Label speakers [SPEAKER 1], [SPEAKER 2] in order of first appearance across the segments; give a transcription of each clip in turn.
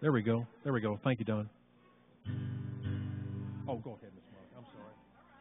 [SPEAKER 1] There we go. There we go. Thank you, Don. Oh, go ahead, Miss Mark. I'm sorry.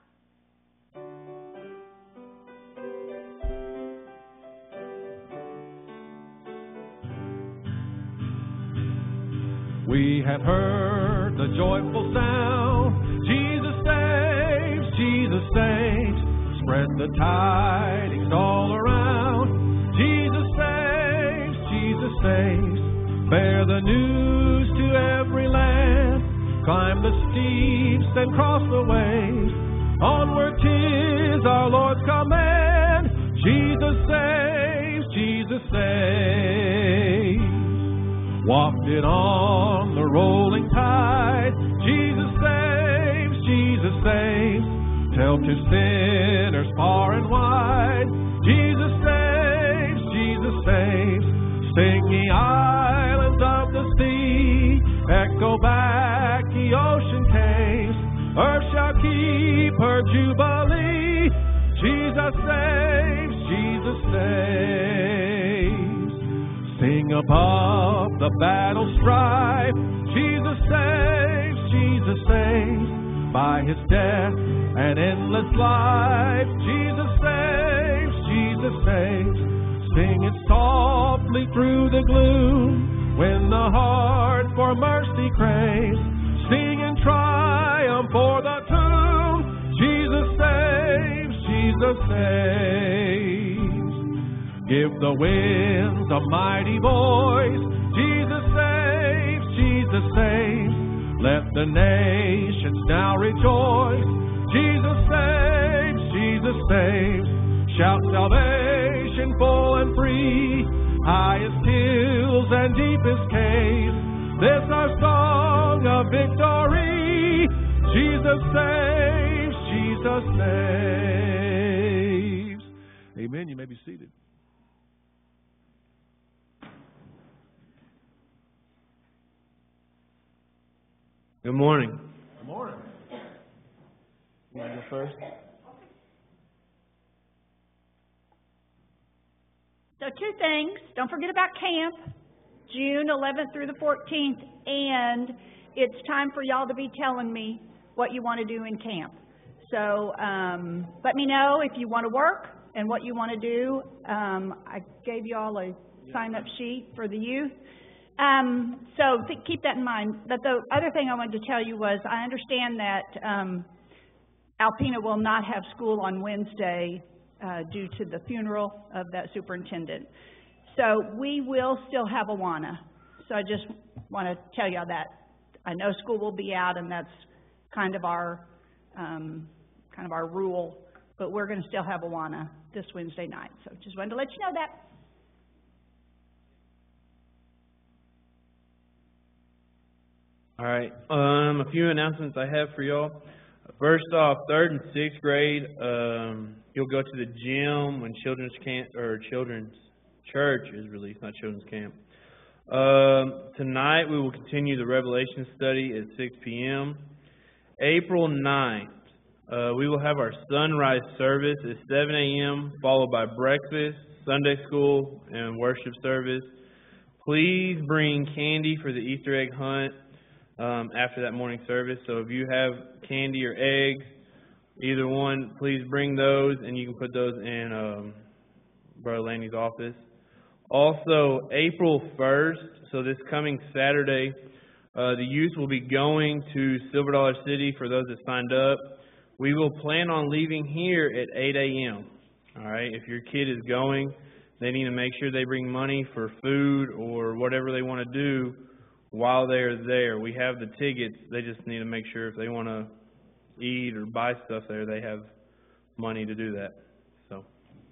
[SPEAKER 1] We have heard the joyful sound. Jesus saves, Jesus saves. Spread the tidings all around. Jesus saves, Jesus saves. Bear the news to every land. Climb the steeps and cross the ways. Onward 'tis our Lord's command. Jesus saves, Jesus saves. Wafted on the rolling tide, Jesus saves, Jesus saves. Tell to sinners far and wide, Jesus saves, Jesus saves. Sing ye islands of the sea, echo back ye ocean caves. Earth shall keep her jubilee. Jesus saves, Jesus saves. Sing above the battle strife, Jesus saves, Jesus saves. By His death and endless life, Jesus saves, Jesus saves. Sing it softly through the gloom, when the heart for mercy craves. Sing in triumph for the tomb, Jesus saves, Jesus saves. Give the winds a mighty voice, Jesus saves, Jesus saves. Let the nations now rejoice, Jesus saves, Jesus saves. Shout salvation full and free, highest hills and deepest caves. This our song of victory. Jesus saves, Jesus saves. Amen. You may be seated.
[SPEAKER 2] Good morning.
[SPEAKER 1] Good morning.
[SPEAKER 2] You want to go first?
[SPEAKER 3] So 2 things. Don't forget about camp, June 11th through the 14th. And it's time for y'all to be telling me what you want to do in camp. So let me know if you want to work and what you want to do. I gave you all a sign-up sheet for the youth. So keep that in mind. But the other thing I wanted to tell you was I understand that Alpena will not have school on Wednesday due to the funeral of that superintendent. So we will still have Awana. So I just want to tell y'all that. I know school will be out, and that's kind of our rule. But we're going to still have Awana this Wednesday night. So just wanted to let you know that.
[SPEAKER 2] All right. A few announcements I have for y'all. First off, 3rd and 6th grade, you'll go to the gym when children's church is released, not children's camp. Tonight we will continue the Revelation study at 6 p.m. April 9th, we will have our sunrise service at 7 a.m., followed by breakfast, Sunday school, and worship service. Please bring candy for the Easter egg hunt after that morning service. So if you have candy or eggs, either one, please bring those, and you can put those in Brother Lanny's office. Also, April 1st, so this coming Saturday, the youth will be going to Silver Dollar City for those that signed up. We will plan on leaving here at 8 a.m. All right, if your kid is going, they need to make sure they bring money for food or whatever they want to do while they're there. We have the tickets. They just need to make sure if they want to eat or buy stuff there, they have money to do that. So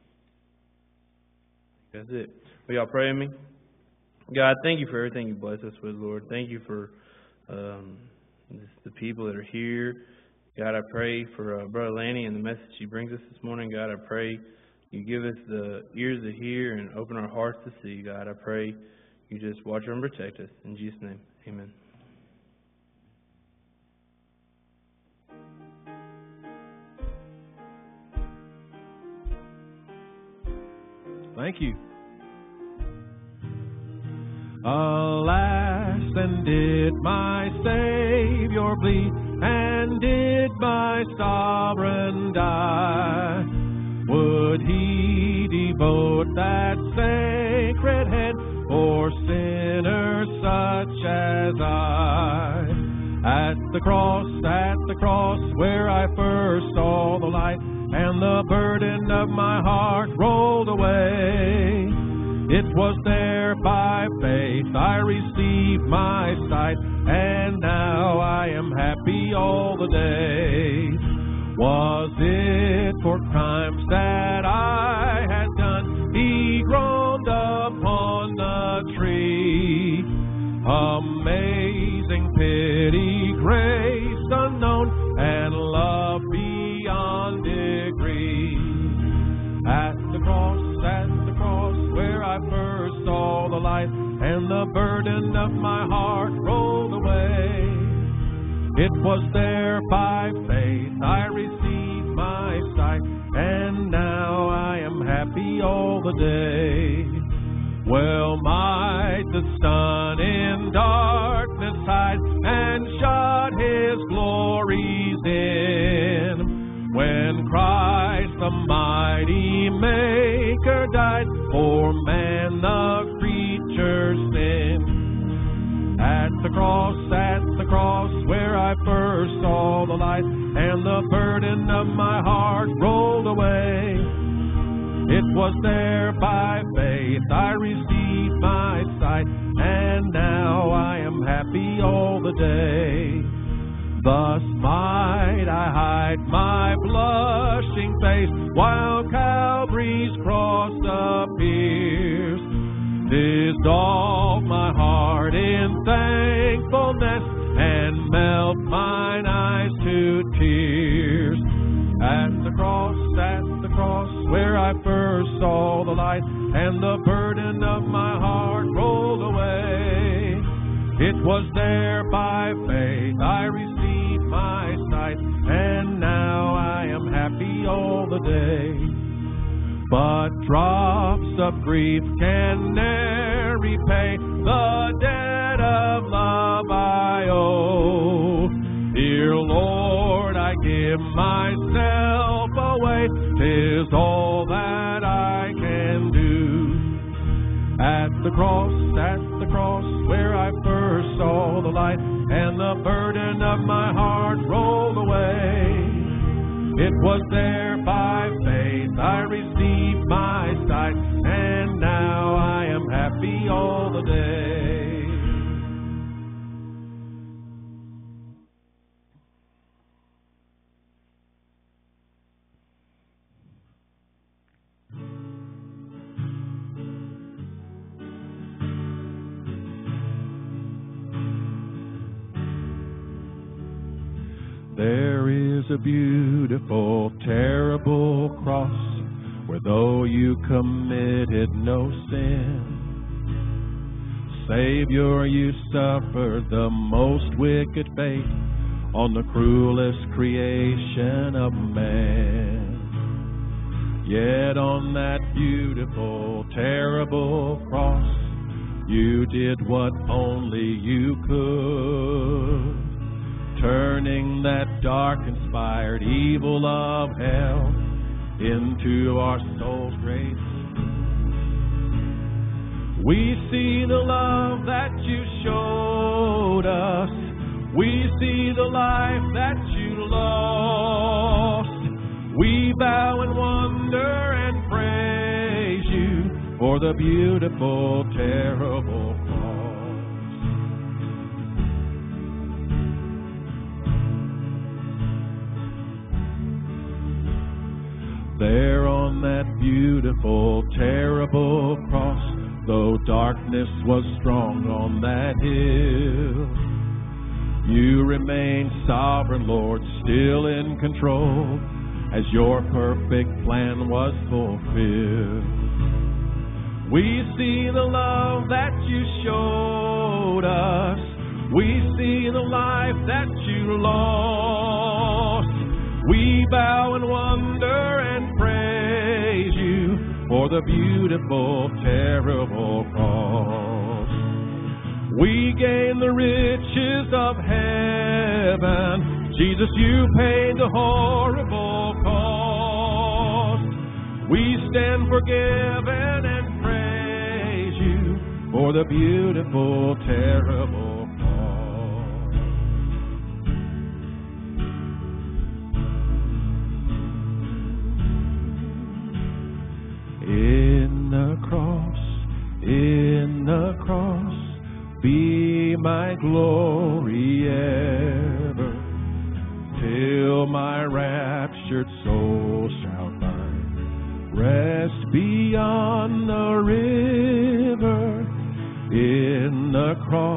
[SPEAKER 2] that's it. Will y'all pray with me? God, thank you for everything you bless us with, Lord. Thank you for the people that are here. God, I pray for Brother Lanny and the message he brings us this morning. God, I pray you give us the ears to hear and open our hearts to see. God, I pray you just watch over and protect us. In Jesus' name, amen.
[SPEAKER 1] Thank you. Alas, and did my Savior bleed, and did my sovereign die? Would he devote that sacred head for sinners such as I? At the cross, where I first saw the light, and the burden of my heart rolled away. It was there by faith I received my sight, and now I am happy all the day. Was it for crimes that I had done? He groaned upon the tree. Amazing pity, grace unknown, and love beyond degree. At the cross, where I first saw the light, and the burden of my heart rolled away. It was there by faith I received my sight, and now I am happy all the day. Well might the sun in darkness hide, and shut his glories in, when Christ the mighty Maker died for man the creature's sin. At the cross, where I first saw the light, and the burden of my heart rolled away. It was there by faith I received my sight, and now I am happy all the day. Thus might I hide my blushing face, while Calvary's cross appears. Dissolve my heart in thankfulness, and melt mine eyes to tears. At the cross, where I first saw the light, and the burden of my heart rolled away. It was there by faith I received my sight, and now I am happy all the day. But drops of grief can ne'er repay the debt of love I owe. Dear Lord, I give myself away, 'tis all that I can do. At the cross, where I first saw the light, and the burden of my heart rolled away. It was there by faith I received my sight, and now I am happy all the day. There is a beautiful, terrible cross, where though you committed no sin, Savior, you suffered the most wicked fate on the cruelest creation of man. Yet on that beautiful, terrible cross, you did what only you could, turning that dark-inspired evil of hell into our soul's grace. We see the love that you showed us. We see the life that you lost. We bow in wonder and praise you for the beautiful, terrible cross. There on that beautiful, terrible cross, though darkness was strong on that hill, you remain sovereign, Lord, still in control, as your perfect plan was fulfilled. We see the love that you showed us. We see the life that you lost. We bow in wonder and praise you for the beautiful, terrible cross. We gain the riches of heaven. Jesus, you paid the horrible cost. We stand forgiven and praise you for the beautiful, terrible cross. In the cross, be my glory ever, till my raptured soul shall find rest beyond the river. In the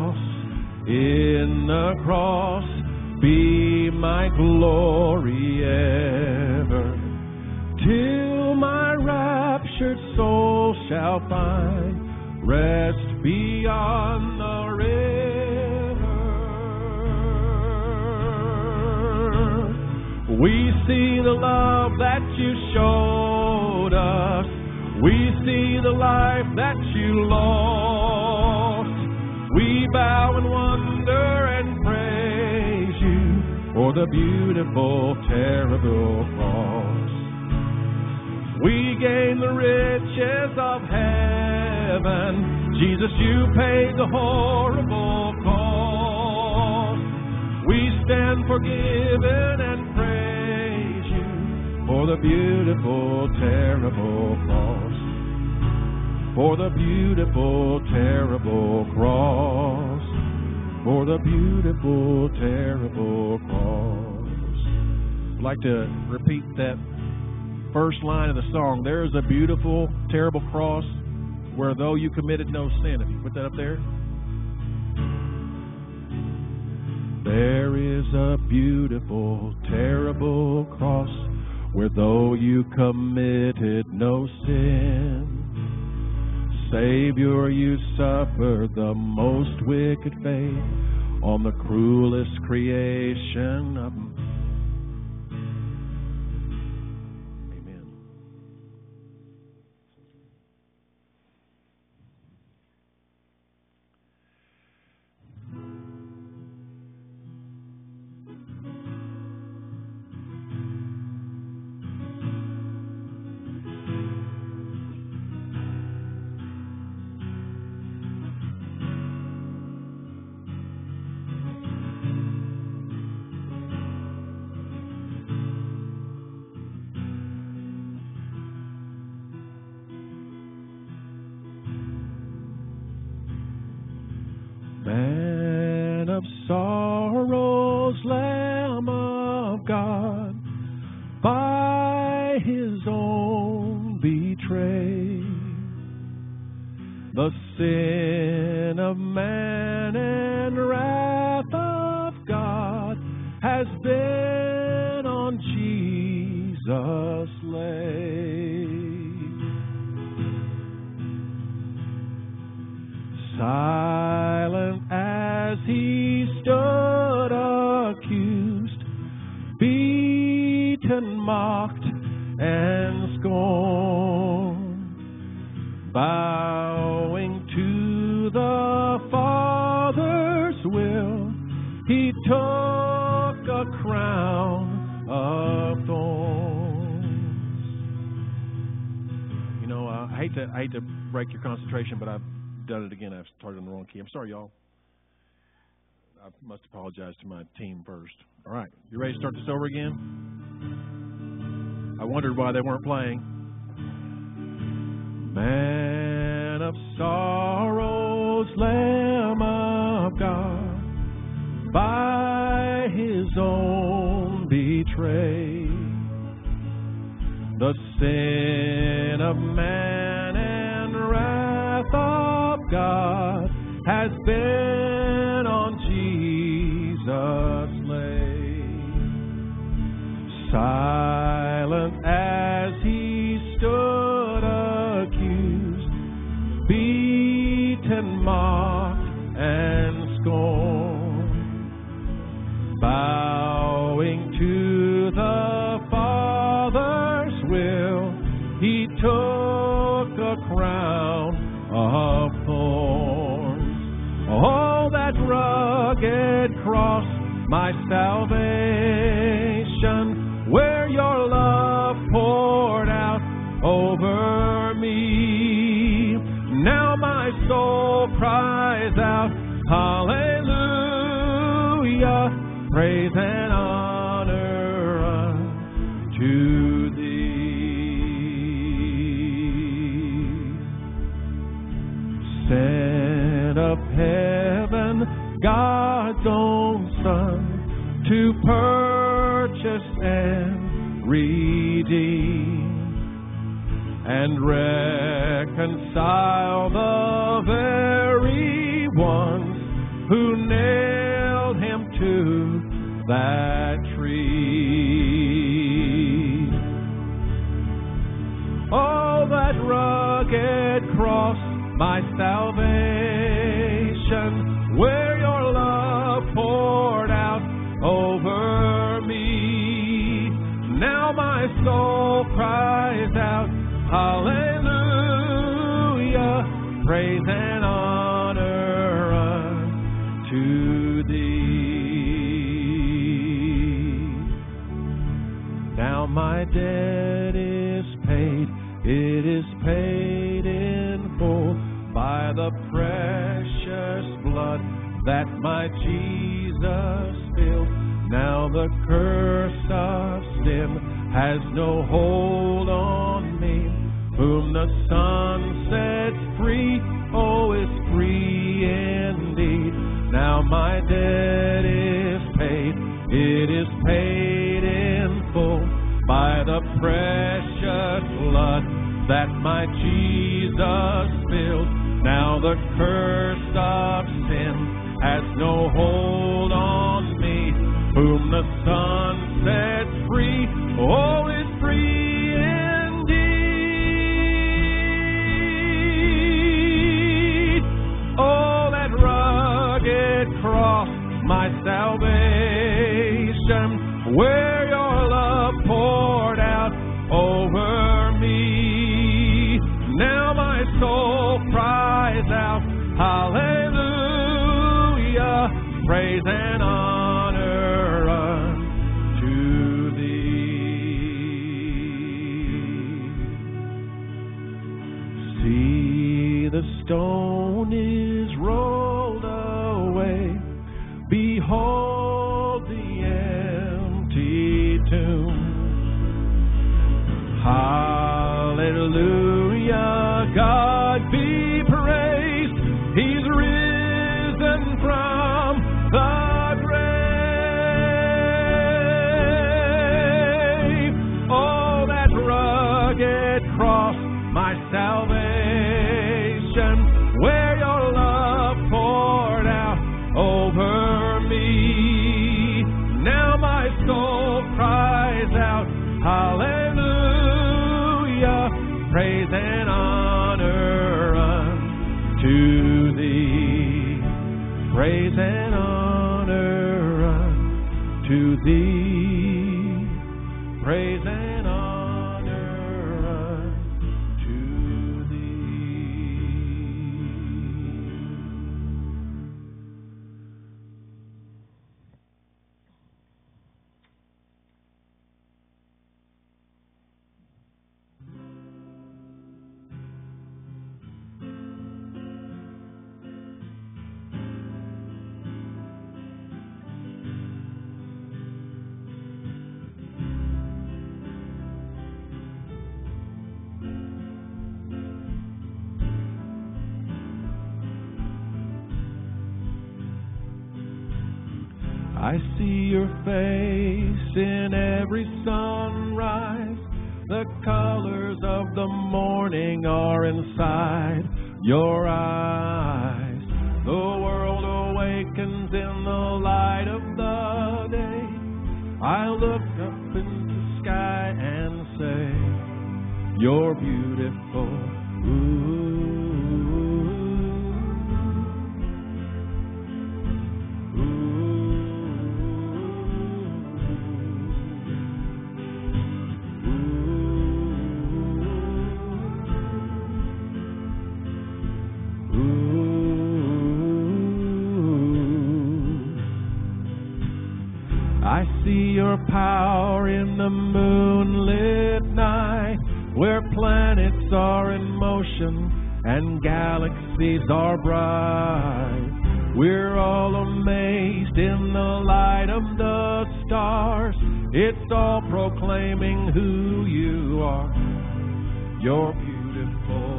[SPEAKER 1] cross, be my glory ever, till my raptured soul shall find rest beyond the river. We see the love that you showed us. We see the life that you lost. We bow in wonder and praise you for the beautiful, terrible cross. We gain the riches of heaven. Jesus, you paid the horrible cost. We stand forgiven and praise you for the beautiful, terrible cross. For the beautiful, terrible cross. For the beautiful, terrible cross. I'd like to repeat that first line of the song. There is a beautiful, terrible cross where though you committed no sin. If you put that up there. There is a beautiful, terrible cross where though you committed no sin. Savior, you suffered the most wicked fate on the cruelest creation of man. Man of sorrows, Lamb of God, by his own betrayed, the sin of man and wrath of God has been on Jesus laid. Silent as he stood accused, beaten, mocked, and scorned, bowing to the Father's will, he took a crown of thorns. You know, I hate to break your concentration, but I've done it again. I've started on the wrong key. I'm sorry, y'all. I must apologize to my team first. All right. You ready to start this over again? I wondered why they weren't playing. Man of sorrows, Lamb of God, by his own betrayed, the sin of man and wrath of God has been on Jesus laid. Silent as he stood accused, beaten, mocked, and scorned, bowing to the Father's will, he took a crown of thorns. Oh, that rugged cross, my salvation, where your love poured out over me. Now my soul cries out, hallelujah, praise and honor unto thee. Sent of heaven, God's own Son, to purchase and redeem and reconcile the very ones who nailed him to that tree. Oh, that rugged cross, my salvation, where your love poured out over me. Now my soul cries out, hallelujah, praise and honor unto thee. Now my debt is paid, it is paid in full by the precious blood that my Jesus spilled. Now the curse of sin has no hold on me. Whom the Son sets free, oh, is free indeed. Now my debt is paid, it is paid in full by the precious blood that my Jesus spilled. Now the curse of sin has no hold on me. Whom the Son sets free, oh, is free indeed. Oh, that rugged cross, my salvation, where your love poured out over me. Now my soul cries out, hallelujah, praise and honor unto thee. See, the stone is rolled away. Behold the empty tomb. Hallelujah, God be praised. He's risen from the grave. Oh, that rugged cross, my salvation, where your love poured out over me. Now my soul cries out, hallelujah, praise and honor unto thee. Praise and honor unto thee. Praise and honor unto thee. I see your face in every sunrise. The colors of the morning are inside your eyes. The world awakens in the light of the day. I look up into the sky and say, you're beautiful. Ooh. I see your power in the moonlit night, where planets are in motion and galaxies are bright. We're all amazed in the light of the stars. It's all proclaiming who you are. You're beautiful.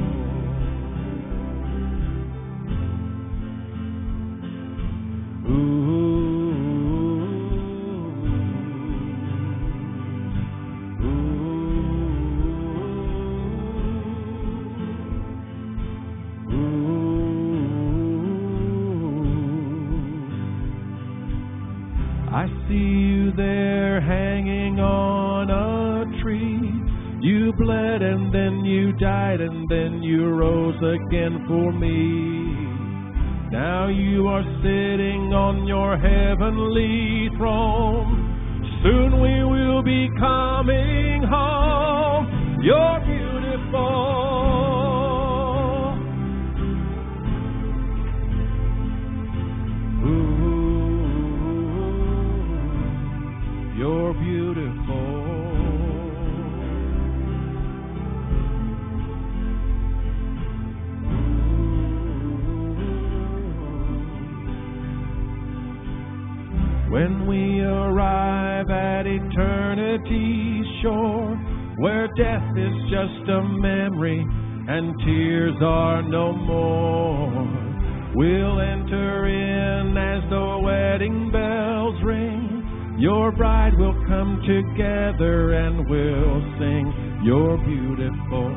[SPEAKER 1] I see you there hanging on a tree. You bled and then you died and then you rose again for me. Now you are sitting on your heavenly throne. Soon we will be coming home. You're beautiful. You're beautiful. When we arrive at eternity's shore, where death is just a memory and tears are no more, we'll enter in as the wedding bells ring. Your bride will come together and we'll sing, you're beautiful.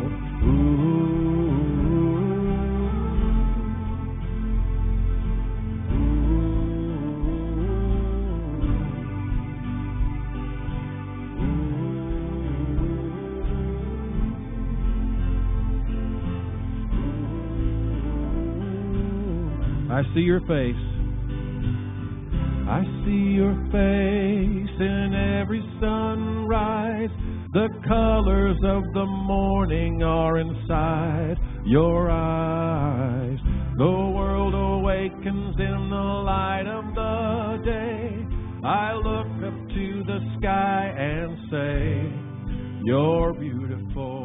[SPEAKER 1] I see your face. I see your face in every sunrise. The colors of the morning are inside your eyes. The world awakens in the light of the day. I look up to the sky and say, you're beautiful.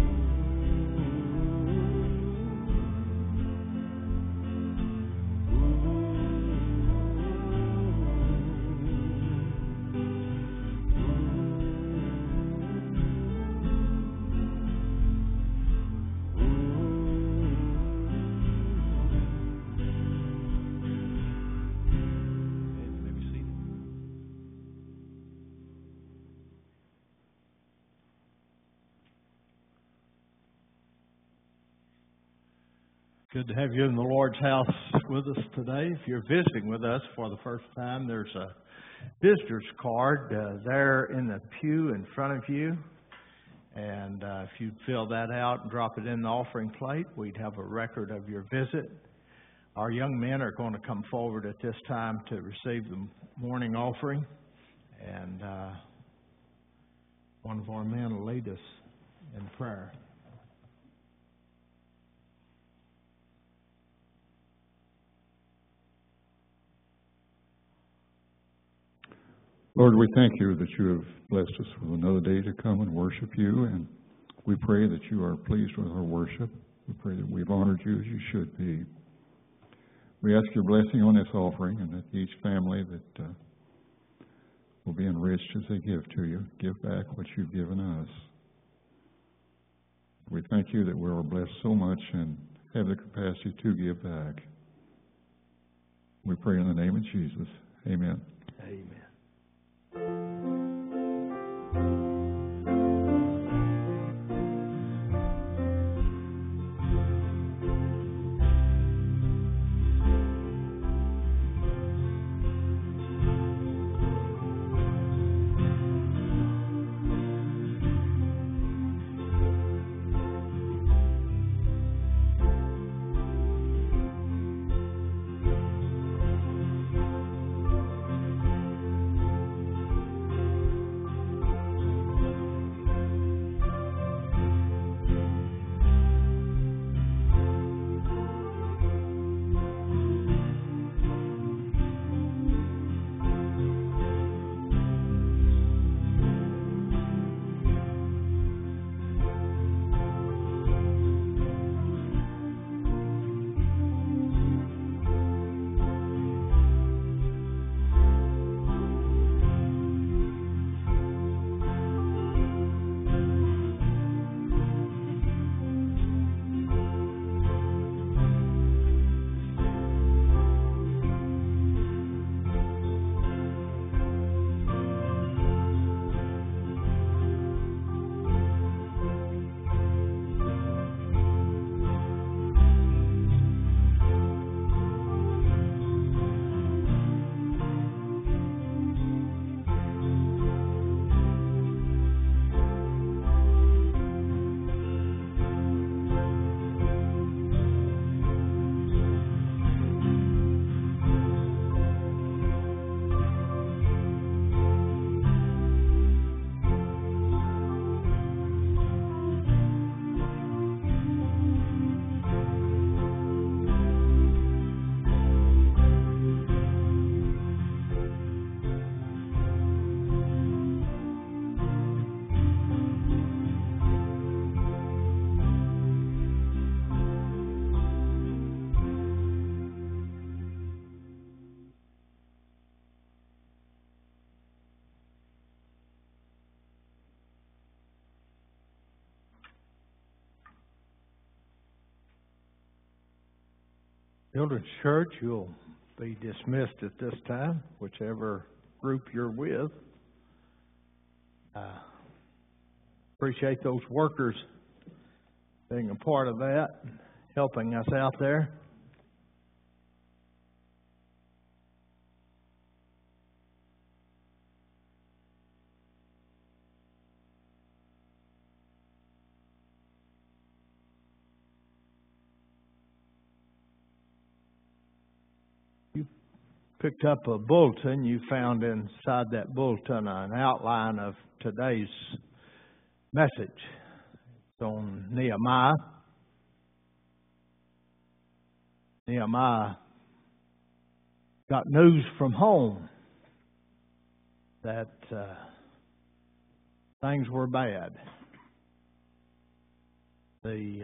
[SPEAKER 4] Good to have you in the Lord's house with us today. If you're visiting with us for the first time, there's a visitor's card there in the pew in front of you. And if you'd fill that out and drop it in the offering plate, we'd have a record of your visit. Our young men are going to come forward at this time to receive the morning offering. And one of our men will lead us in prayer.
[SPEAKER 5] Lord, we thank you that you have blessed us with another day to come and worship you, and we pray that you are pleased with our worship. We pray that we've honored you as you should be. We ask your blessing on this offering, and that each family that will be enriched as they give to you, give back what you've given us. We thank you that we're blessed so much and have the capacity to give back. We pray in the name of Jesus. Amen.
[SPEAKER 4] Amen. Children's Church, you'll be dismissed at this time, whichever group you're with. Appreciate those workers being a part of that, helping us out there. You picked up a bulletin. You found inside that bulletin an outline of today's message. It's on Nehemiah. Nehemiah got news from home that things were bad. The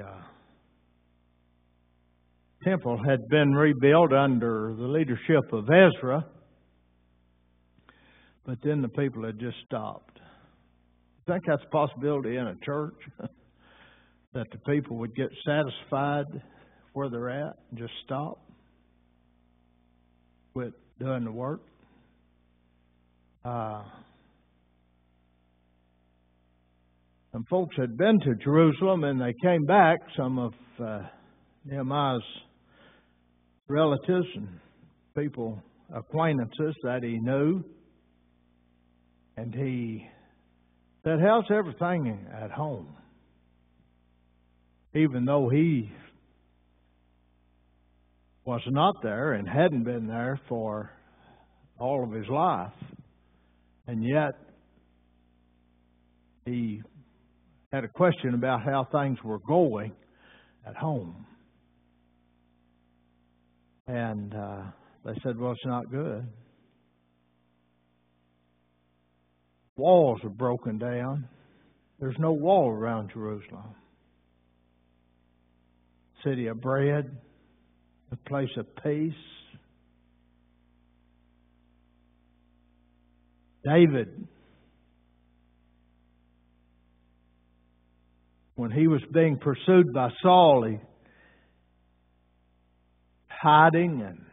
[SPEAKER 4] temple had been rebuilt under the leadership of Ezra, but then the people had just stopped. I think that's a possibility in a church, that the people would get satisfied where they're at and just stop, quit doing the work. Some folks had been to Jerusalem and they came back, some of Nehemiah's relatives and people, acquaintances that he knew, and he said, "How's everything at home?" Even though he was not there and hadn't been there for all of his life, and yet he had a question about how things were going at home. And they said, "Well, it's not good. Walls are broken down. There's no wall around Jerusalem. City of bread, a place of peace." David, when he was being pursued by Saul, he hiding and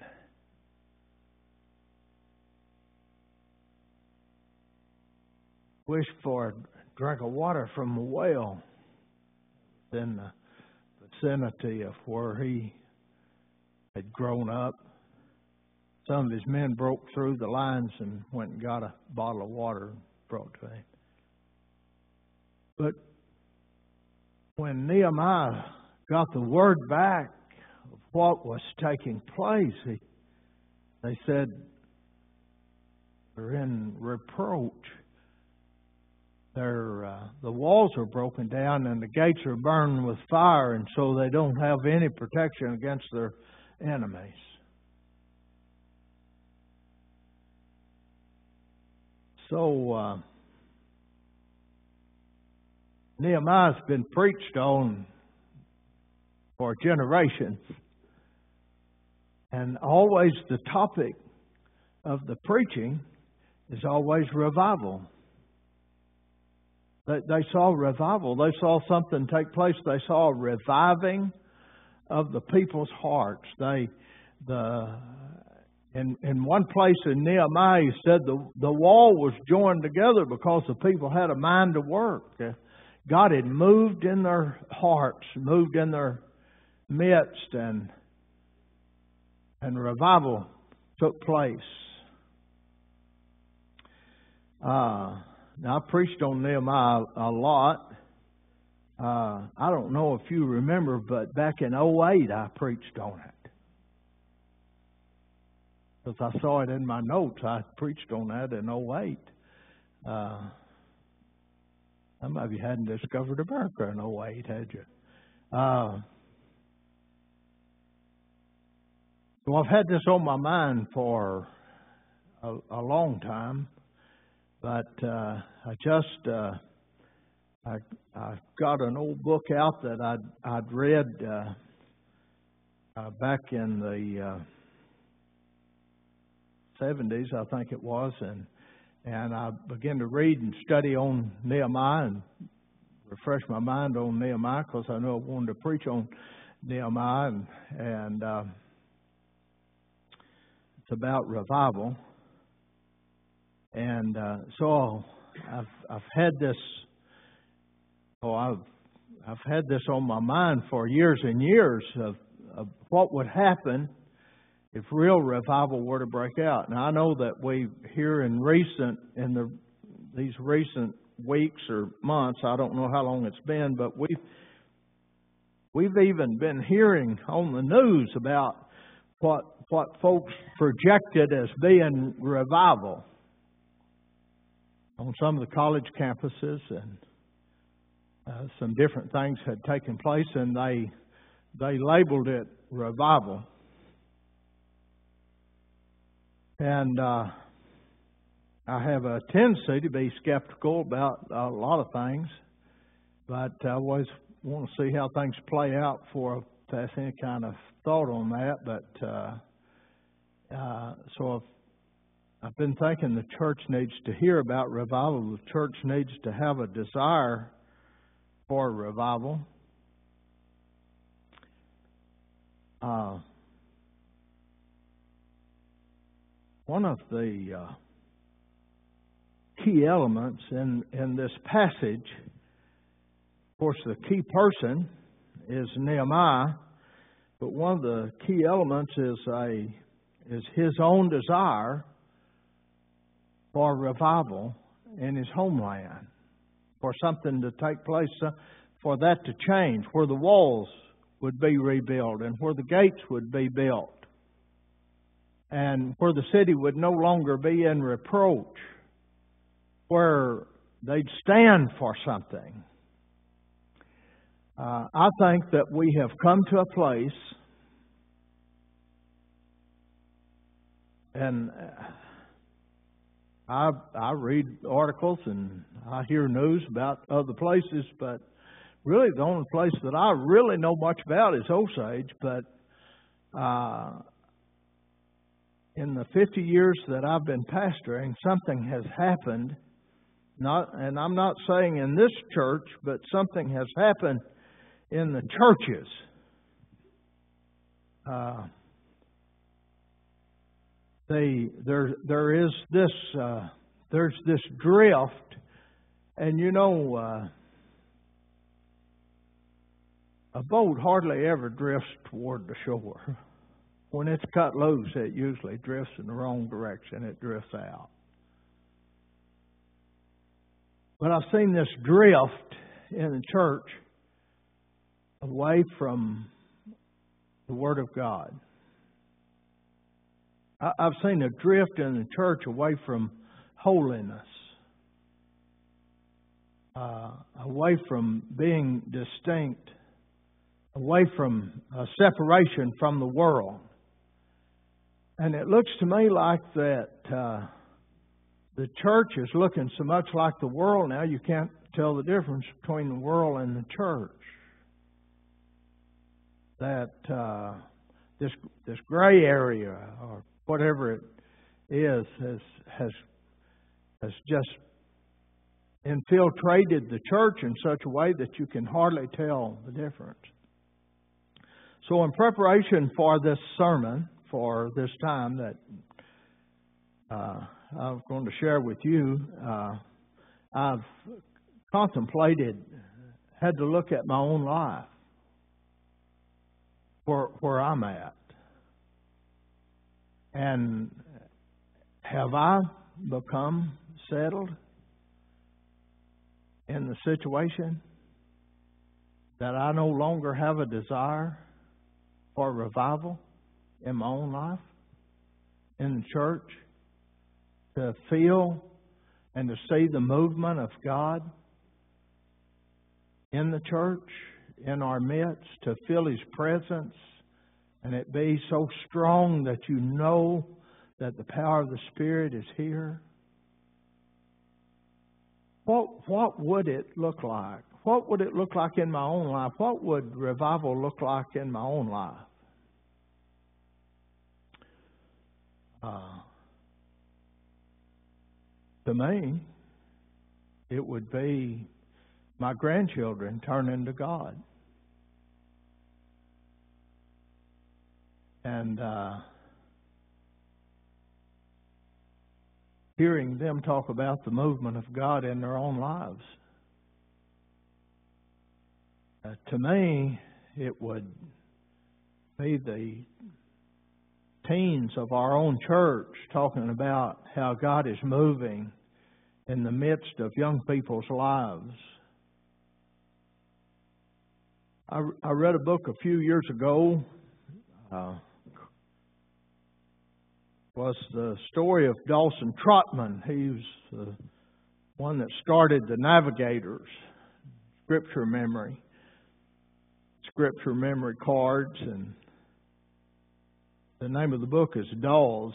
[SPEAKER 4] wished for a drink of water from a well in the vicinity of where he had grown up. Some of his men broke through the lines and went and got a bottle of water and brought to him. But when Nehemiah got the word back of what was taking place, they said they're in reproach. The walls are broken down and the gates are burned with fire, and so they don't have any protection against their enemies. So Nehemiah's been preached on for generations, and always the topic of the preaching is always revival. They saw revival. They saw something take place. They saw a reviving of the people's hearts. In one place in Nehemiah, he said the wall was joined together because the people had a mind to work. God had moved in their hearts, moved in their midst, and revival took place. Now, I preached on Nehemiah a lot. I don't know if you remember, but back in 2008, I preached on it. Because I saw it in my notes. I preached on that in 2008. Some of you hadn't discovered America in 2008, had you? So I've had this on my mind for a long time. But I got an old book out that I'd read back in the 70s, I think it was, and I began to read and study on Nehemiah and refresh my mind on Nehemiah because I knew I wanted to preach on Nehemiah, and It's about revival. And so I've had this. I've had this on my mind for years and years of what would happen if real revival were to break out. Now I know that we here these recent weeks or months, I don't know how long it's been, but we've even been hearing on the news about what folks projected as being revival on some of the college campuses, and some different things had taken place, and they labeled it revival. And I have a tendency to be skeptical about a lot of things, but I always want to see how things play out before I pass any kind of thought on that. But so I've been thinking the church needs to hear about revival. The church needs to have a desire for revival. One of the key elements in this passage, of course, the key person is Nehemiah, but one of the key elements is his own desire for revival in his homeland, for something to take place, for that to change, where the walls would be rebuilt and where the gates would be built, and where the city would no longer be in reproach, where they'd stand for something. I think that we have come to a place, and I read articles and I hear news about other places, but really the only place that I really know much about is Osage. But in the 50 years that I've been pastoring, something has happened. And I'm not saying in this church, but something has happened in the churches. There's this drift, and a boat hardly ever drifts toward the shore. When it's cut loose, it usually drifts in the wrong direction. It drifts out. But I've seen this drift in the church away from the Word of God. I've seen a drift in the church away from holiness, away from being distinct, away from a separation from the world. And it looks to me like that the church is looking so much like the world now, you can't tell the difference between the world and the church. That this gray area, or whatever it is, has just infiltrated the church in such a way that you can hardly tell the difference. So in preparation for this sermon, for this time that I'm going to share with you, I've had to look at my own life, where I'm at. And have I become settled in the situation that I no longer have a desire for revival in my own life, in the church, to feel and to see the movement of God in the church, in our midst, to feel His presence, and it be so strong that you know that the power of the Spirit is here? What would it look like? What would it look like in my own life? What would revival look like in my own life? To me, it would be my grandchildren turning to God. And hearing them talk about the movement of God in their own lives. To me, it would be the teens of our own church talking about how God is moving in the midst of young people's lives. I read a book a few years ago. Was the story of Dawson Trotman. He was the one that started the Navigators, Scripture memory cards, and the name of the book is Dawes.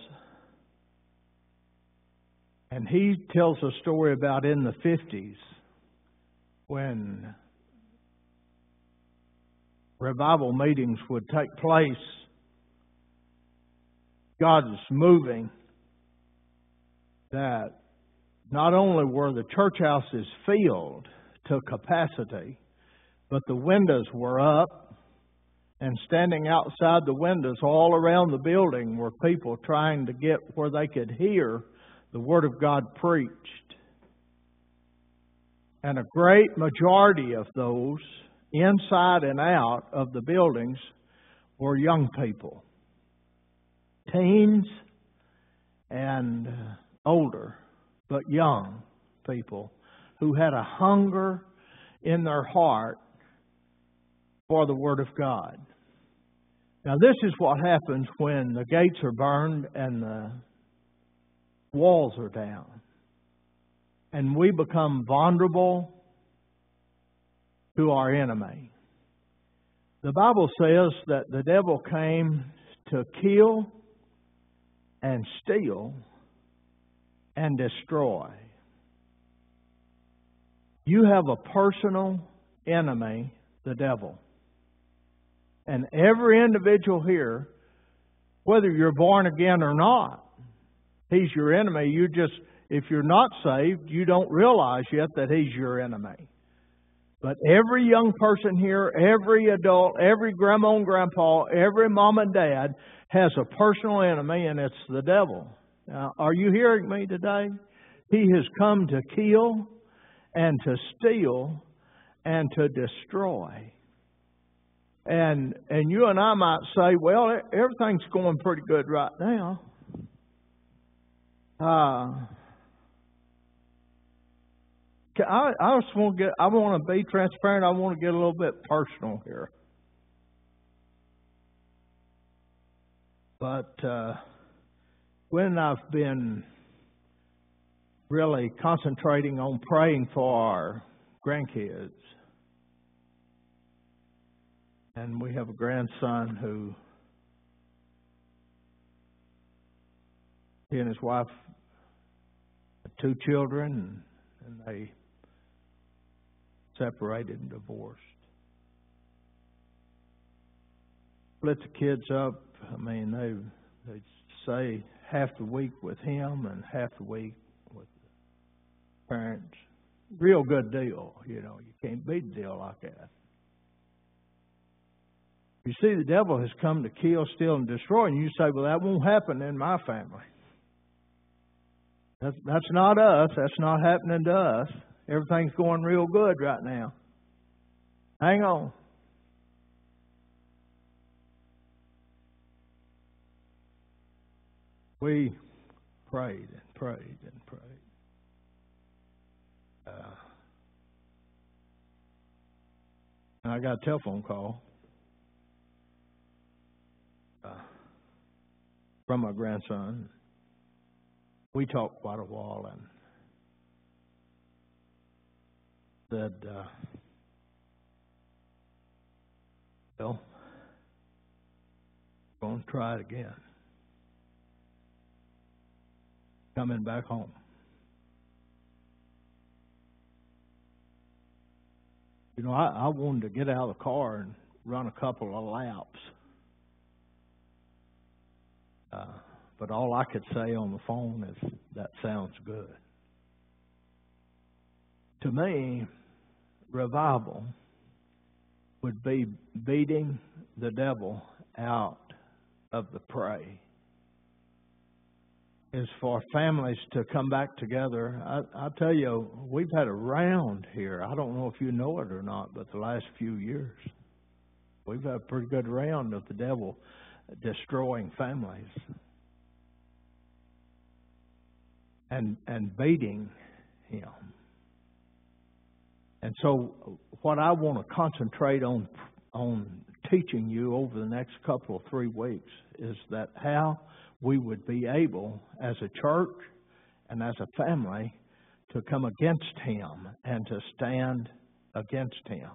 [SPEAKER 4] And he tells a story about in the 50s when revival meetings would take place. God is moving, that not only were the church houses filled to capacity, but the windows were up, and standing outside the windows all around the building were people trying to get where they could hear the Word of God preached. And a great majority of those, inside and out of the buildings, were young people. Teens and older, but young people who had a hunger in their heart for the Word of God. Now, this is what happens when the gates are burned and the walls are down, and we become vulnerable to our enemy. The Bible says that the devil came to kill and steal and destroy. You have a personal enemy, the devil. And every individual here, whether you're born again or not, he's your enemy. If you're not saved, you don't realize yet that he's your enemy. But every young person here, every adult, every grandma and grandpa, every mom and dad has a personal enemy, and it's the devil. Now, are you hearing me today? He has come to kill and to steal and to destroy. And you and I might say, well, everything's going pretty good right now. I want to be transparent. I want to get a little bit personal here. But when I've been really concentrating on praying for our grandkids, and we have a grandson who, he and his wife had 2 children, and they separated and divorced. Split the kids up. I mean, they say half the week with him and half the week with the parents. Real good deal, you know. You can't beat a deal like that. You see, the devil has come to kill, steal, and destroy, and you say, well, that won't happen in my family. That's not us. That's not happening to us. Everything's going real good right now. Hang on. We prayed and prayed and prayed. And I got a telephone call from my grandson. We talked quite a while and said, well, I'm going to try it again. Coming back home. You know, I wanted to get out of the car and run a couple of laps. But all I could say on the phone is, that sounds good. To me, revival would be beating the devil out of the prey. is for families to come back together. I tell you, we've had a round here. I don't know if you know it or not, but the last few years, we've had a pretty good round of the devil destroying families and beating him. And so what I want to concentrate on teaching you over the next couple of 3 weeks is that how we would be able, as a church and as a family, to come against him and to stand against him.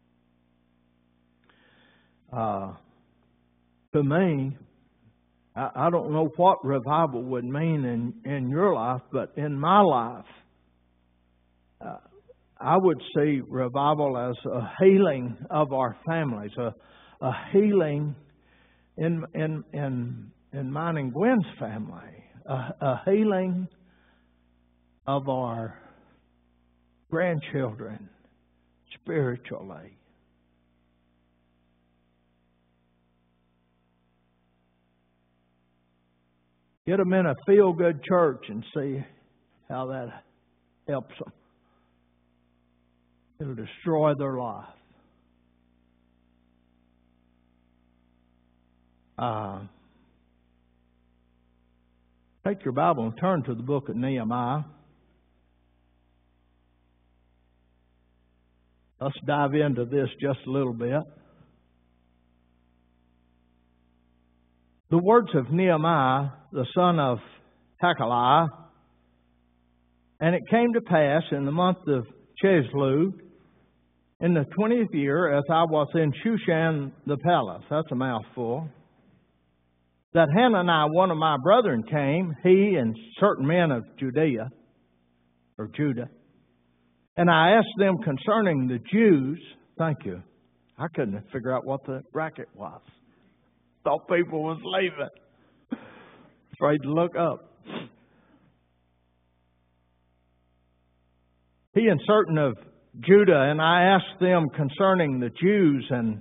[SPEAKER 4] To me, I don't know what revival would mean in your life, but in my life, I would see revival as a healing of our families, a healing in mine and Gwen's family, a healing of our grandchildren spiritually. Get them in a feel-good church and see how that helps them. It'll destroy their life. Take your Bible and turn to the book of Nehemiah. Let's dive into this just a little bit. The words of Nehemiah, the son of Hakaliah. And it came to pass in the month of Chisleu, in the 20th year, as I was in Shushan the palace, that's a mouthful, that Hananiah, one of my brethren, came, he and certain men of Judah. And I asked them concerning the Jews. Thank you. I couldn't figure out what the bracket was. Thought people was leaving. Afraid to look up. He and certain of Judah, and I asked them concerning the Jews, and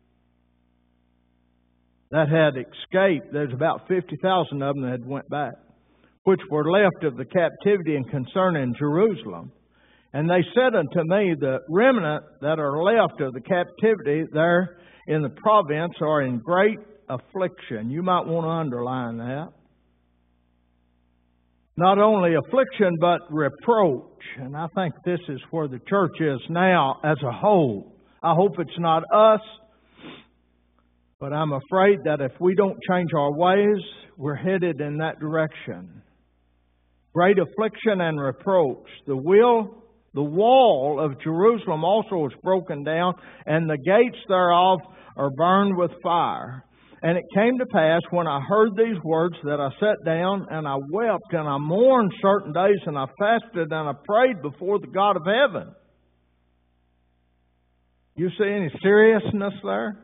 [SPEAKER 4] that had escaped. There's about 50,000 of them that had went back, which were left of the captivity, and concerning Jerusalem. And they said unto me, the remnant that are left of the captivity there in the province are in great affliction. You might want to underline that. Not only affliction, but reproach. And I think this is where the church is now as a whole. I hope it's not us, but I'm afraid that if we don't change our ways, we're headed in that direction. Great affliction and reproach. The wall of Jerusalem also is broken down, and the gates thereof are burned with fire. And it came to pass, when I heard these words, that I sat down and I wept and I mourned certain days, and I fasted and I prayed before the God of heaven. You see any seriousness there?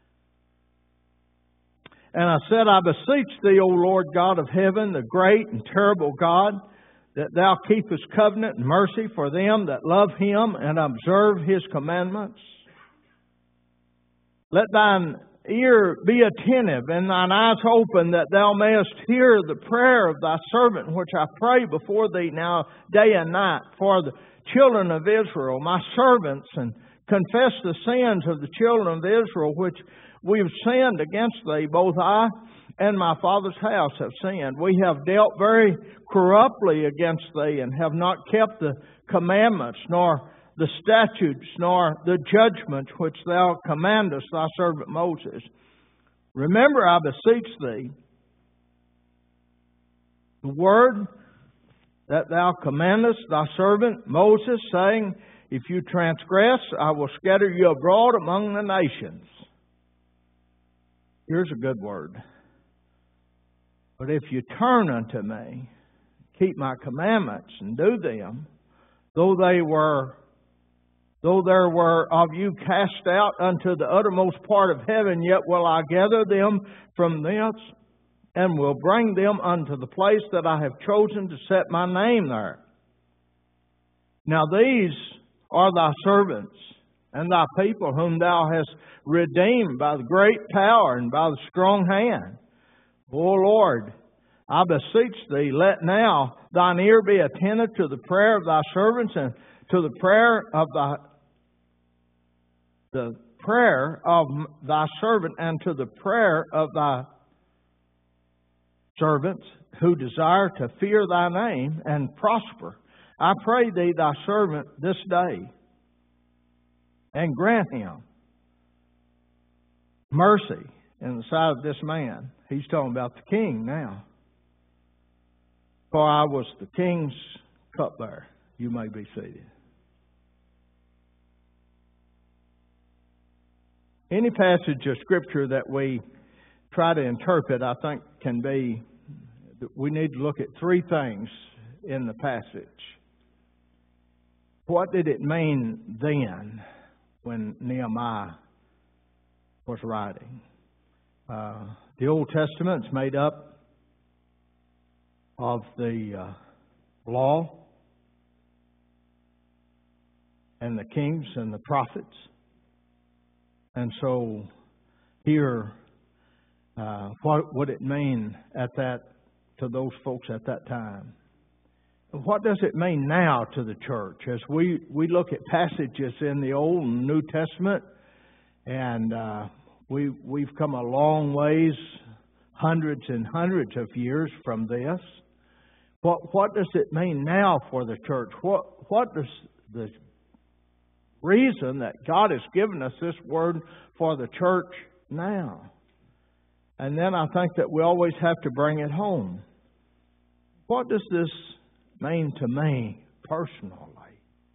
[SPEAKER 4] And I said, I beseech thee, O Lord God of heaven, the great and terrible God, that thou keepest covenant and mercy for them that love him and observe his commandments. Let thine ear be attentive and thine eyes open, that thou mayest hear the prayer of thy servant, which I pray before thee now day and night for the children of Israel, my servants, and confess the sins of the children of Israel, which we have sinned against thee. Both I and my father's house have sinned. We have dealt very corruptly against thee, and have not kept the commandments, nor the statutes, nor the judgments which thou commandest thy servant Moses. Remember, I beseech thee, the word that thou commandest thy servant Moses, saying, if you transgress, I will scatter you abroad among the nations. Here's a good word. But if you turn unto me, keep my commandments and do them, though there were of you cast out unto the uttermost part of heaven, yet will I gather them from thence, and will bring them unto the place that I have chosen to set my name there. Now these are thy servants and thy people, whom thou hast redeemed by the great power and by the strong hand. O Lord, I beseech thee, let now thine ear be attentive to the prayer of thy servants and to the prayer of thy servant and to the prayer of thy servants who desire to fear thy name and prosper. I pray thee, thy servant, this day, and grant him mercy in the sight of this man. He's talking about the king now. For I was the king's cupbearer. You may be seated. Any passage of Scripture that we try to interpret, I think, we need to look at three things in the passage. What did it mean then when Nehemiah was writing? The Old Testament's made up of the law and the kings and the prophets. And so here, what would it mean to those folks at that time? What does it mean now to the church? As we look at passages in the Old and New Testament, and we've come a long ways, hundreds and hundreds of years from this. What does it mean now for the church? What does the reason that God has given us this word for the church now? And then I think that we always have to bring it home. What does this mean to me personally?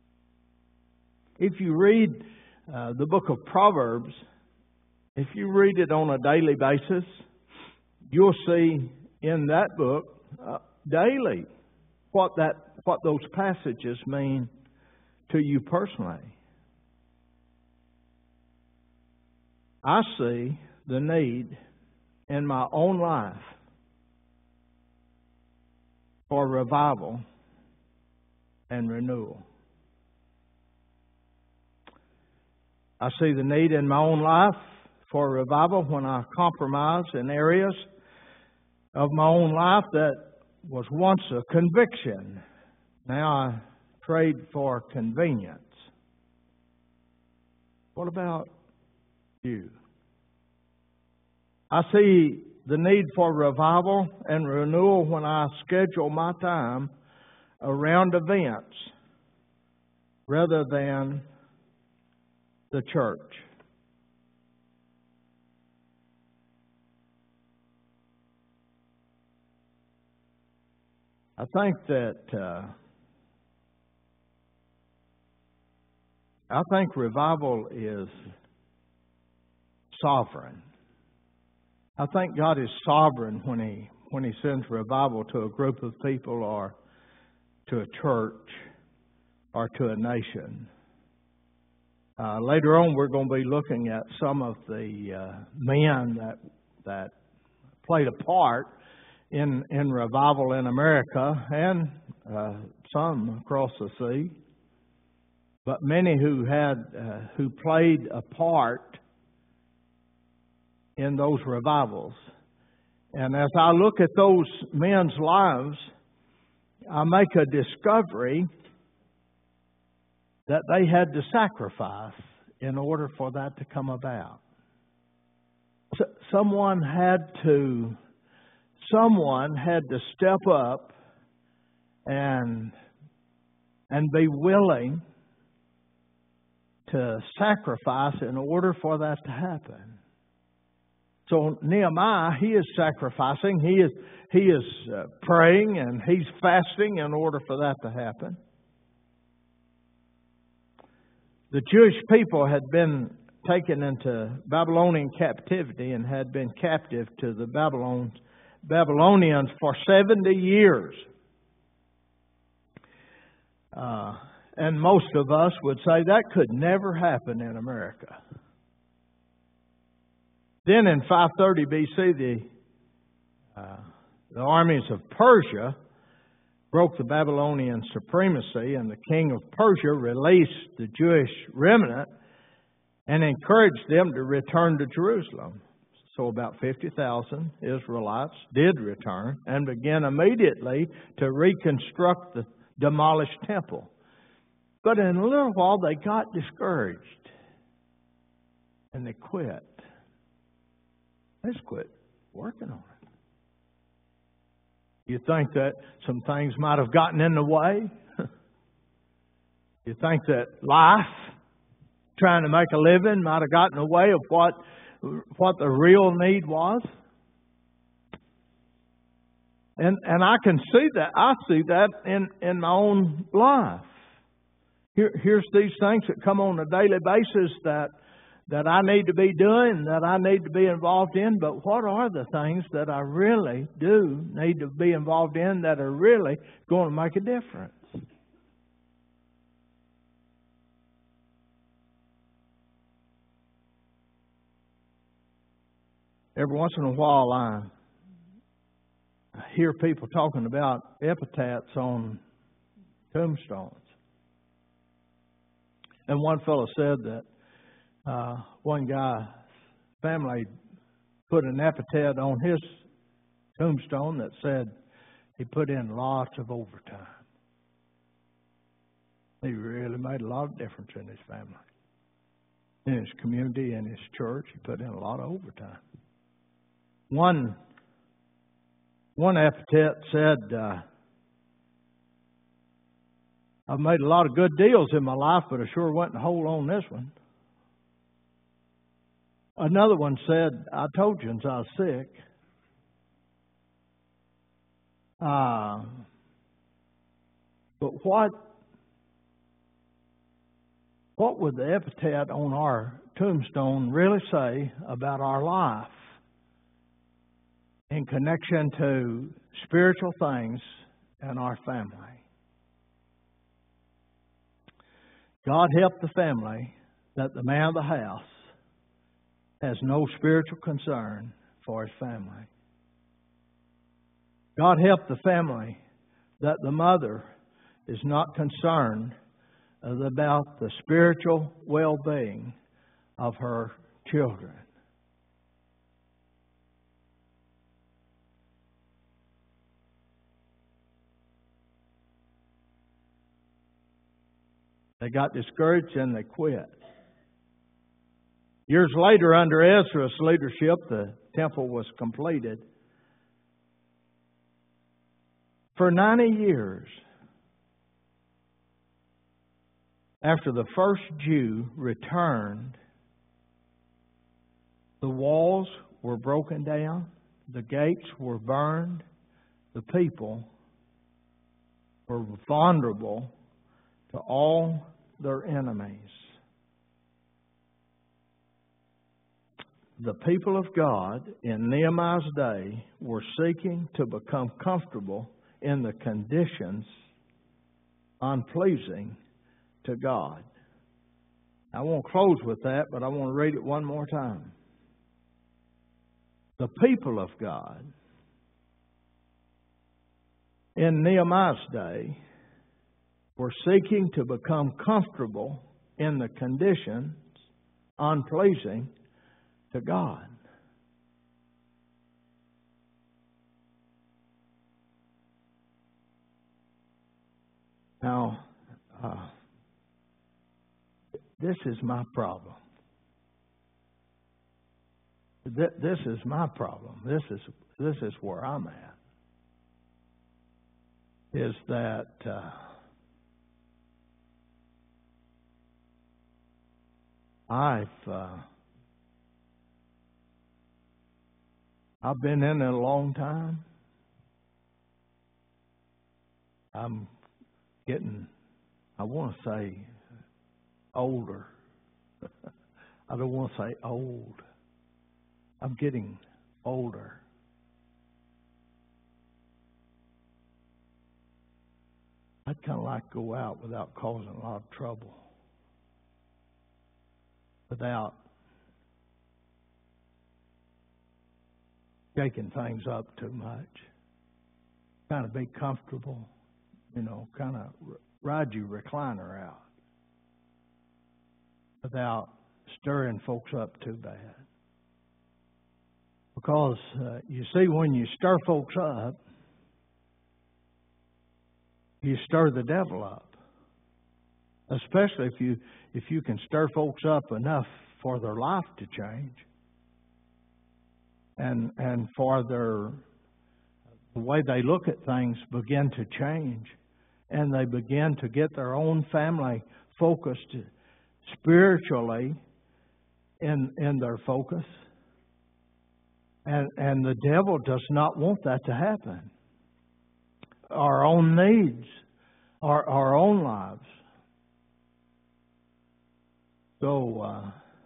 [SPEAKER 4] If you read the book of Proverbs, if you read it on a daily basis, you'll see in that book daily what those passages mean to you personally. I see the need in my own life for revival and renewal. I see the need in my own life for revival when I compromise in areas of my own life that was once a conviction. Now I trade for convenience. What about you? I see the need for revival and renewal when I schedule my time around events rather than the church. I think that revival is sovereign. I think God is sovereign when He sends revival to a group of people or to a church or to a nation. Later on, we're going to be looking at some of the men that played a part in revival in America and some across the sea, but many who played a part in those revivals. And as I look at those men's lives, I make a discovery that they had to sacrifice in order for that to come about. Someone had to step up and be willing to sacrifice in order for that to happen. So Nehemiah, he is sacrificing, he is praying, and he's fasting in order for that to happen. The Jewish people had been taken into Babylonian captivity and had been captive to the Babylonians for 70 years. And most of us would say that could never happen in America. Then in 530 BC, the armies of Persia broke the Babylonian supremacy, and the king of Persia released the Jewish remnant and encouraged them to return to Jerusalem. So about 50,000 Israelites did return and began immediately to reconstruct the demolished temple. But in a little while they got discouraged and they quit. They just quit working on it. You think that some things might have gotten in the way? You think that life, trying to make a living, might have gotten in the way of what the real need was? And I can see that. I see that in my own life. Here's these things that come on a daily basis that I need to be doing, that I need to be involved in. But what are the things that I really do need to be involved in that are really going to make a difference? Every once in a while I hear people talking about epitaphs on tombstones. And one fellow said that one guy's family put an epitaph on his tombstone that said he put in lots of overtime. He really made a lot of difference in his family, in his community, in his church. He put in a lot of overtime. One epitaph said, I've made a lot of good deals in my life, but I sure wasn't whole on this one. Another one said, I told you since I was sick. But what would the epitaph on our tombstone really say about our life in connection to spiritual things and our family? God help the family that the man of the house has no spiritual concern for his family. God help the family that the mother is not concerned about the spiritual well-being of her children. They got discouraged and they quit. Years later, under Ezra's leadership, the temple was completed. For 90 years, after the first Jew returned, the walls were broken down, the gates were burned, the people were vulnerable to all their enemies. The people of God in Nehemiah's day were seeking to become comfortable in the conditions unpleasing to God. I won't close with that, but I want to read it one more time. The people of God in Nehemiah's day were seeking to become comfortable in the conditions unpleasing to God. Now, this is my problem. This is my problem. This is where I'm at. Is that I've been in it a long time. I'm getting, I want to say, older. I don't want to say old. I'm getting older. I'd kind of like to go out without causing a lot of trouble. Without shaking things up too much. Kind of be comfortable, kind of ride your recliner out without stirring folks up too bad. Because, you see, when you stir folks up, you stir the devil up. Especially if you can stir folks up enough for their life to change. And for the way they look at things begin to change. And they begin to get their own family focused spiritually in their focus. And the devil does not want that to happen. Our own needs, our own lives. So,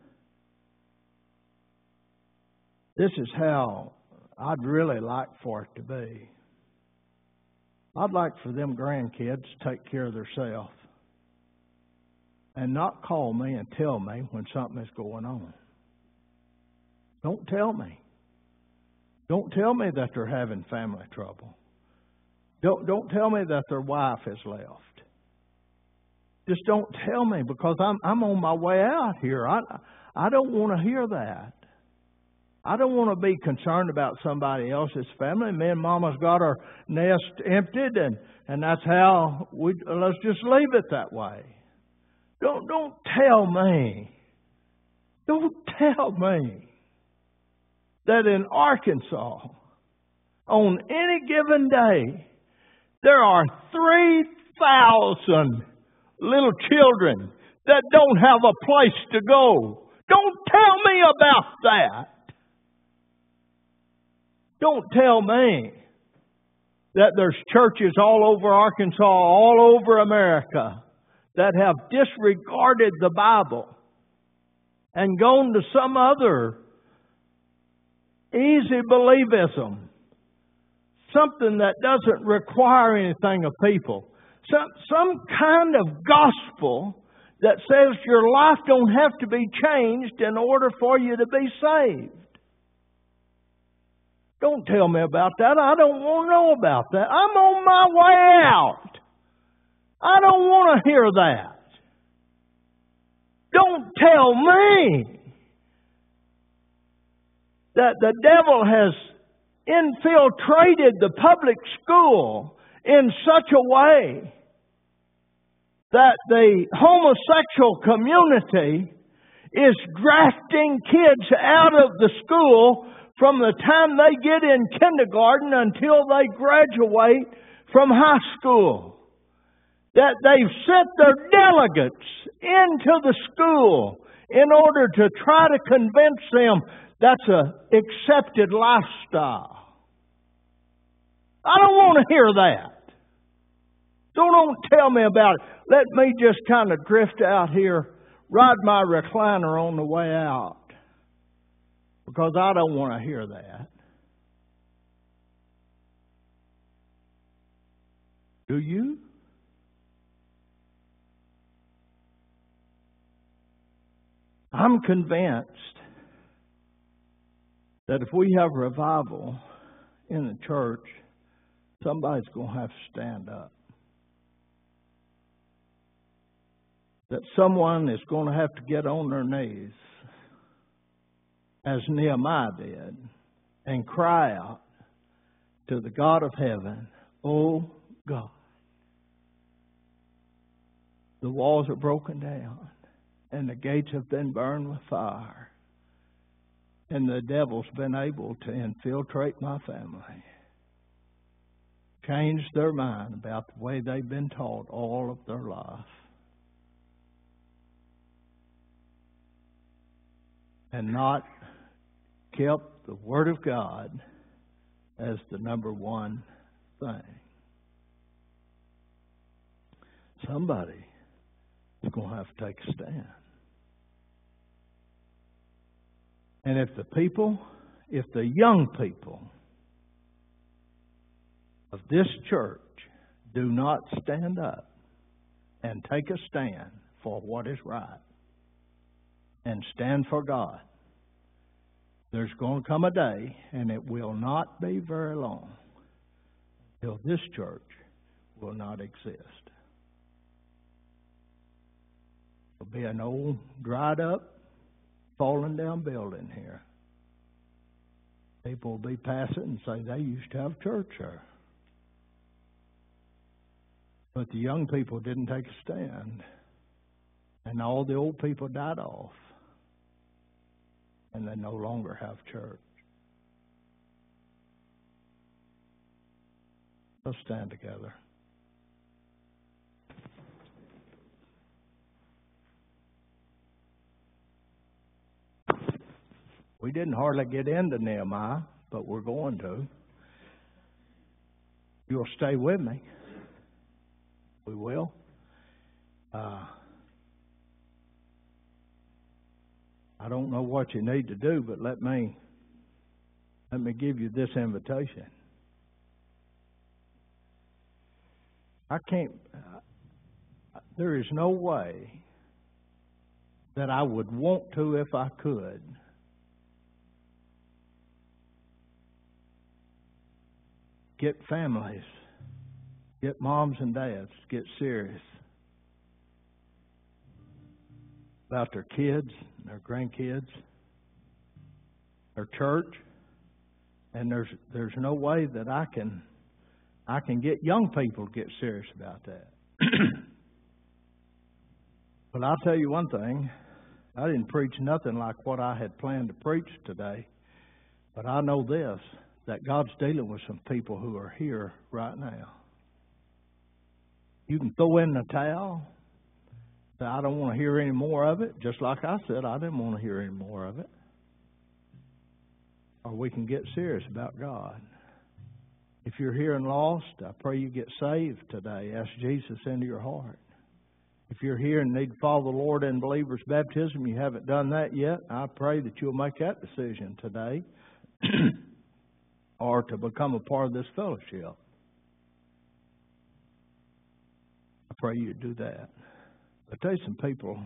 [SPEAKER 4] this is how I'd really like for it to be. I'd like for them grandkids to take care of themselves and not call me and tell me when something is going on. Don't tell me. Don't tell me that they're having family trouble. Don't tell me that their wife has left. Just don't tell me, because I'm on my way out here. I don't want to hear that. I don't want to be concerned about somebody else's family. Me and Mama's got our nest emptied, and that's how let's just leave it that way. Don't tell me. Don't tell me that in Arkansas, on any given day, there are 3,000 little children that don't have a place to go. Don't tell me about that. Don't tell me that there's churches all over Arkansas, all over America, that have disregarded the Bible and gone to some other easy believism, something that doesn't require anything of people. Some kind of gospel that says your life don't have to be changed in order for you to be saved. Don't tell me about that. I don't want to know about that. I'm on my way out. I don't want to hear that. Don't tell me that the devil has infiltrated the public school in such a way that the homosexual community is drafting kids out of the school from the time they get in kindergarten until they graduate from high school. That they've sent their delegates into the school in order to try to convince them that's an accepted lifestyle. I don't want to hear that. So don't tell me about it. Let me just kind of drift out here, ride my recliner on the way out. Because I don't want to hear that. Do you? I'm convinced that if we have revival in the church, somebody's going to have to stand up. That someone is going to have to get on their knees, as Nehemiah did, and cry out to the God of heaven, "Oh God, the walls are broken down, and the gates have been burned with fire, and the devil's been able to infiltrate my family, change their mind about the way they've been taught all of their life, and not kept the Word of God as the number one thing." Somebody is going to have to take a stand. And if the young people of this church do not stand up and take a stand for what is right and stand for God, there's going to come a day, and it will not be very long, until this church will not exist. It'll be an old, dried up, fallen down building here. People will be passing and say they used to have church there. But the young people didn't take a stand. And all the old people died off. And they no longer have church. Let's stand together. We didn't hardly get into Nehemiah, but we're going to. You'll stay with me. We will. I don't know what you need to do, but let me give you this invitation. There is no way that I would want to, if I could, get families, get moms and dads, get serious about their kids, their grandkids, their church, and there's no way that I can get young people to get serious about that. But I'll tell you one thing, I didn't preach nothing like what I had planned to preach today, but I know this, that God's dealing with some people who are here right now. You can throw in the towel, say, I don't want to hear any more of it, just like I said, I didn't want to hear any more of it. Or we can get serious about God. If you're here and lost, I pray you get saved today. Ask Jesus into your heart. If you're here and need to follow the Lord in believer's baptism, you haven't done that yet, I pray that you'll make that decision today. Or to become a part of this fellowship. I pray you do that. But there's some people,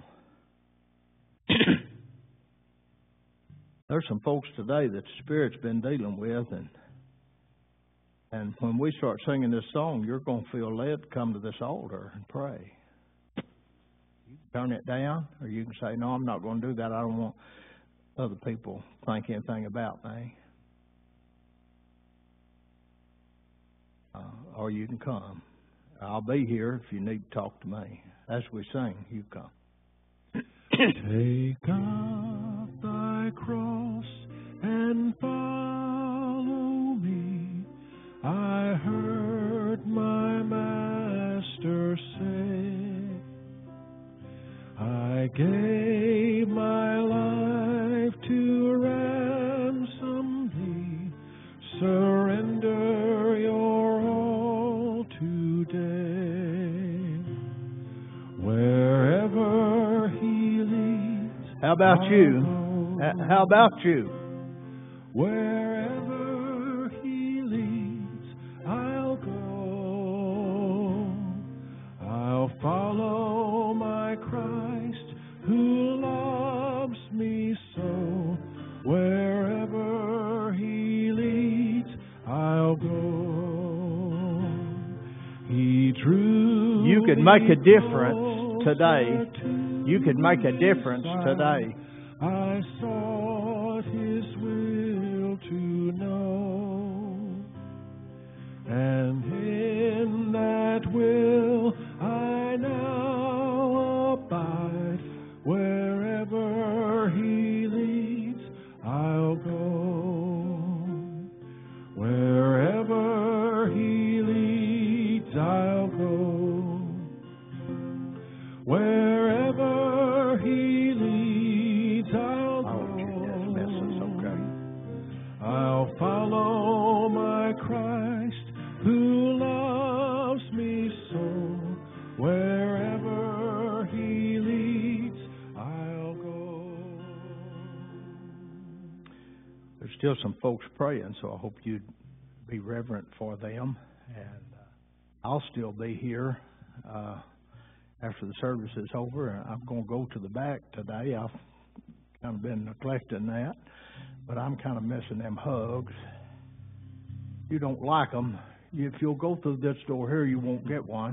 [SPEAKER 4] there's some folks today that the Spirit's been dealing with, and when we start singing this song, you're going to feel led to come to this altar and pray. You can turn it down, or you can say, no, I'm not going to do that. I don't want other people to think anything about me. Or you can come. I'll be here if you need to talk to me. As we sing, you come.
[SPEAKER 1] Take up thy cross and follow me. I heard my Master say, I gave my life to ransom thee. Surrender your all today. Wherever He leads.
[SPEAKER 4] How about you? How about you?
[SPEAKER 1] Wherever He leads, I'll go. I'll follow my Christ who loves me so. Wherever He leads, I'll go. He drew.
[SPEAKER 4] You could make a difference today. You could make a difference today.
[SPEAKER 1] I sought His will to know, and in that will I now abide. Wherever He leads, I'll go. Wherever He leads, I'll go. Wherever He leads, I'll go. I'll follow my Christ who loves me so. Wherever He leads, I'll go.
[SPEAKER 4] There's still some folks praying, so I hope you'd be reverent for them. And I'll still be here after the service is over. I'm going to go to the back today. I've kind of been neglecting that, but I'm kind of missing them hugs. You don't like them. If you'll go through this door here, you won't get one.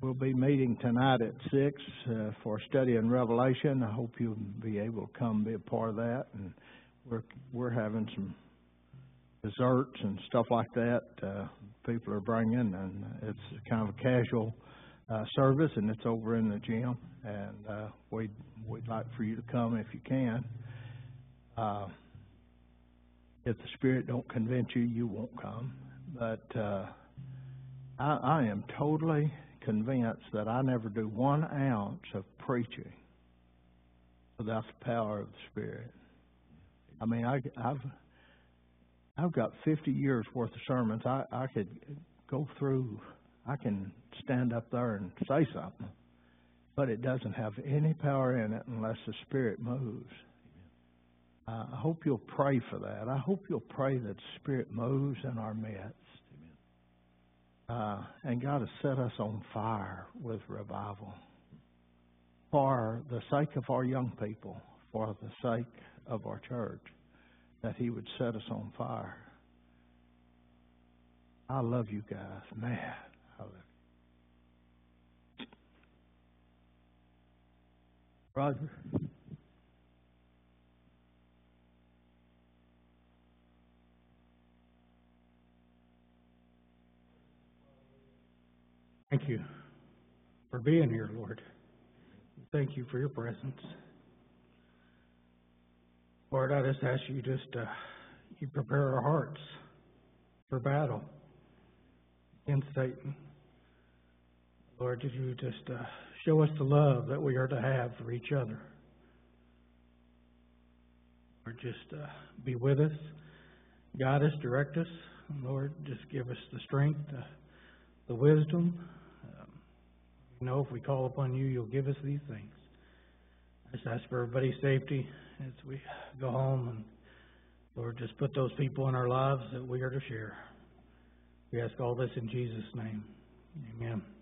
[SPEAKER 4] We'll be meeting tonight at 6 for a study in Revelation. I hope you'll be able to come be a part of that. And we're having some desserts and stuff like that. People are bringing, and it's kind of a casual service, and it's over in the gym. And we'd like for you to come if you can. If the Spirit don't convince you, you won't come. But I am totally convinced that I never do 1 ounce of preaching without the power of the Spirit. I mean, I've got 50 years worth of sermons. I could go through. I can stand up there and say something, but it doesn't have any power in it unless the Spirit moves. I hope you'll pray for that. I hope you'll pray that the Spirit moves in our midst. And God has set us on fire with revival for the sake of our young people, for the sake of our church, that He would set us on fire. I love you guys, man. I love you. Roger.
[SPEAKER 6] Thank you for being here, Lord. Thank you for your presence. Lord, I just ask you you prepare our hearts for battle against Satan. Lord, did you just show us the love that we are to have for each other. Lord, just be with us, guide us, direct us. Lord, just give us the strength, the wisdom. If we call upon you, you'll give us these things. I just ask for everybody's safety as we go home. And Lord, just put those people in our lives that we are to share. We ask all this in Jesus' name. Amen.